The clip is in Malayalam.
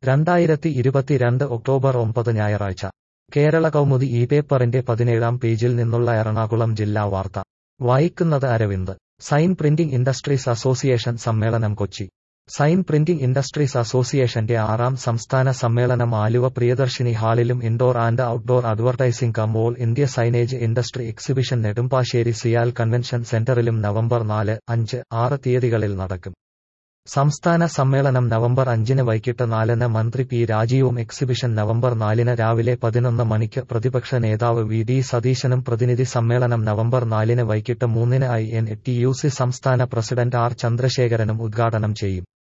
2022 ഒക്ടോബർ 9 ഞായറാഴ്ച കേരള കൗമുദി ഈ പേപ്പറിന്റെ 17-ാം പേജിൽ നിന്നുള്ള എറണാകുളം ജില്ലാ വാർത്ത വായിക്കുന്നത് Aravind. Sign printing industries association സമ്മേളനം കൊച്ചി. സൈൻ പ്രിന്റിംഗ് ഇൻഡസ്ട്രീസ് അസോസിയേഷന്റെ 6ാം സംസ്ഥാന സമ്മേളനം ആലുവ പ്രിയദർശിനി ഹാളിലും indoor and outdoor advertising cum all India signage industry exhibition Nedumbassery CIAL convention സെന്ററിലും നവംബർ 4, 5, 6 തീയതികളിൽ നടക്കും. സംസ്ഥാന സമ്മേളനം നവംബർ 5 വൈകിട്ട് 4 മന്ത്രി പി രാജീവും എക്സിബിഷൻ നവംബർ 4 രാവിലെ 11 മണിക്ക് പ്രതിപക്ഷ നേതാവ് വി ഡി സതീശനും പ്രതിനിധി സമ്മേളനം നവംബർ 4 വൈകിട്ട് 3 INTUC സംസ്ഥാന പ്രസിഡന്റ് ആർ ചന്ദ്രശേഖരനും ഉദ്ഘാടനം ചെയ്യും.